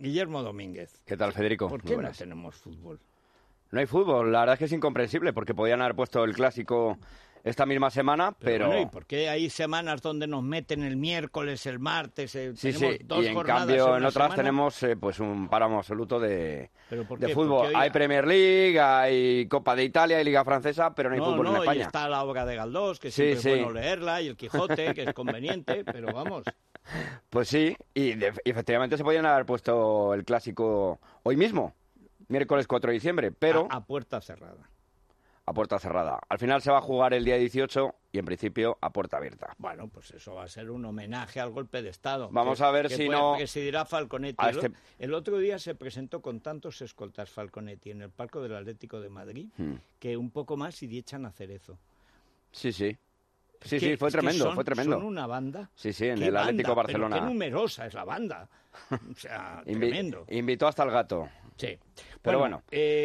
Guillermo Domínguez. ¿Qué tal, Federico? ¿Por qué no tenemos fútbol? No hay fútbol, la verdad es que es incomprensible, porque podían haber puesto el clásico esta misma semana, pero... Bueno, ¿y por qué hay semanas donde nos meten el miércoles, el martes? Sí, tenemos dos y en jornadas cambio en otras semana? tenemos pues un páramo absoluto de qué? fútbol. Hay Premier League, hay Copa de Italia, hay Liga Francesa, pero no hay fútbol en España. Y está la obra de Galdós, que siempre es bueno leerla, y el Quijote, que es conveniente, pero vamos... Pues sí, y efectivamente se podían haber puesto el clásico hoy mismo, miércoles 4 de diciembre, pero... A puerta cerrada. A puerta cerrada. Al final se va a jugar el día 18 y en principio a puerta abierta. Bueno, pues eso va a ser un homenaje al golpe de Estado. Vamos a ver si no... presidirá Falconetti. El otro día se presentó con tantos escoltas Falconetti en el palco del Atlético de Madrid que un poco más y echan a Cerezo. Sí, sí. Sí, fue tremendo, fue tremendo. Son una banda. Sí, en el Atlético Barcelona. Pero qué numerosa es la banda. O sea, tremendo. Invitó hasta el gato. Sí. Pero bueno.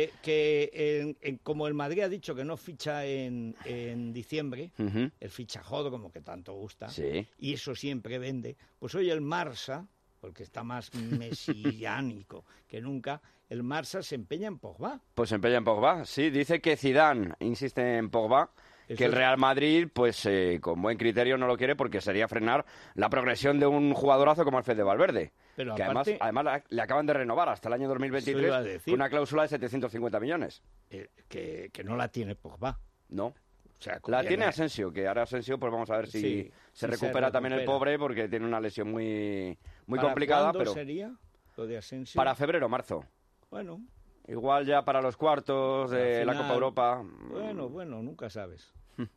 Como el Madrid ha dicho que no ficha en diciembre, el fichajado como que tanto gusta, y eso siempre vende, pues hoy el Marsa, porque está más mesiánico que nunca, el Marsa se empeña en Pogba. Pues se empeña en Pogba, sí. Dice que Zidane insiste en Pogba, que el Real Madrid, pues con buen criterio no lo quiere porque sería frenar la progresión de un jugadorazo como Alfred de Valverde. Pero que aparte, además le acaban de renovar hasta el año 2023 con una cláusula de 750 millones. Que no la tiene Pogba. No. O sea, la tiene Asensio, que ahora Asensio, pues vamos a ver si se recupera también el pobre, porque tiene una lesión muy complicada. ¿Cuándo sería lo de Asensio? Para febrero o marzo. Bueno. Igual ya para los cuartos de la Copa Europa. Bueno, nunca sabes.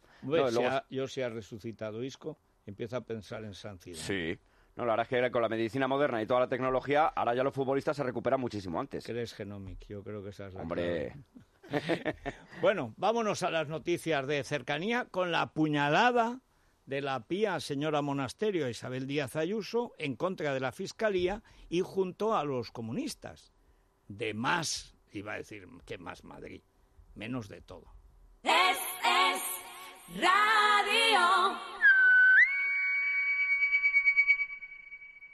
Yo si ha resucitado Isco, empiezo a pensar en San Zidane. Sí. No, la verdad es que con la medicina moderna y toda la tecnología, ahora ya los futbolistas se recuperan muchísimo antes. ¿Crees Genomic? Yo creo que esa es la Hombre. Bueno, vámonos a las noticias de cercanía con la puñalada de la pía señora Monasterio Isabel Díaz Ayuso en contra de la Fiscalía y junto a los comunistas. De más, iba a decir que más Madrid, menos de todo. Es